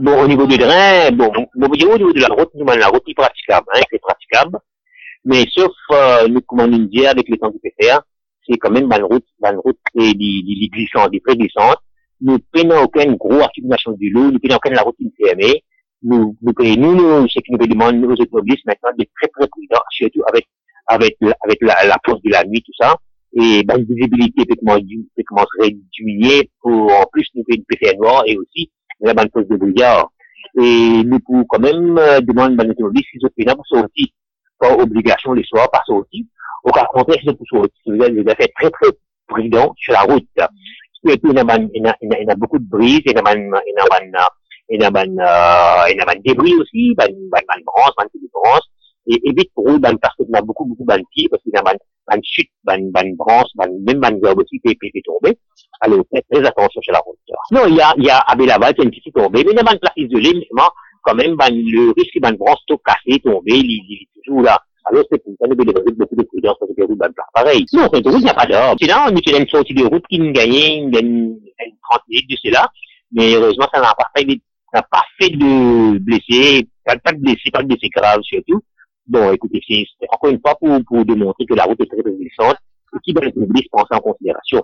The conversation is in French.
Bon, au niveau du drain, au niveau de la route, nous, la route est praticable, hein, c'est praticable. Mais sauf, nous, comment nous dire, avec le temps du PCR, c'est quand même, une route, c'est des glissantes, des très glissantes. Nous prenons aucune grosse accumulation de l'eau, nous prenons aucune la route qui est fermée. Ce qui nous demande, nous, aux automobilistes, maintenant, d'être très, très prudents, surtout avec la pause de la nuit, tout ça. Et, une visibilité peut commencer à diminuer pour, en plus, nous faire une PCR noire et aussi, la bonne pause de brouillard. Et nous pouvons quand même demander à l'automobile s'ils ont fait pour sortir, pas obligation les soirs, pas sortir. Au cas contraire, c'est pour sortir. Vous avez fait très très prudent sur la route. Et puis, il y a beaucoup de brise, il y a débris aussi, branche, branche. Et évite pour eux, parce qu'il y a beaucoup de pieds, parce qu'il y a une chute, une branche, même une herbe aussi, peut tomber. Alors, faites très attention sur la route. Non, il y a à Bélaval, c'est une petite tombée, mais il y a une place isolée, mais quand même, le risque d'une branche tout cassée, tomber, il est toujours là. Alors, c'est pour ça que nous devons beaucoup de prudence parce que les routes dans le place pareil. Non, c'est il n'y a pas d'ordre. Sinon, nous avons une sortie de route qui nous gagnait une 30 minutes de cela, mais heureusement, ça n'a pas fait de blessés, pas de blessés graves surtout. Bon, écoutez, c'est encore une fois pour démontrer que la route est très, très glissante et qui doit être obligé de prendre ça en considération.